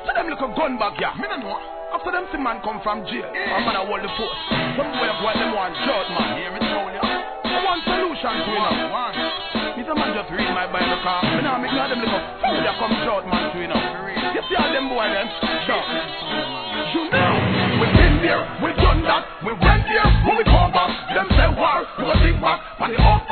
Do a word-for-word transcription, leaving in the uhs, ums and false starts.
To them little gun bag, yeah. Me no know. After them see man come from jail, yeah. A man a hold the post. Some boy have what them want judge man. Hear me tell you. I want solution to it now. One. Me some man just read my Bible car. Me now make all them little fool that come judge man to it now. You see all them boy them? Sure. You know, we been there, we done that, we went there, when we come back, them say war, we go think back, and the up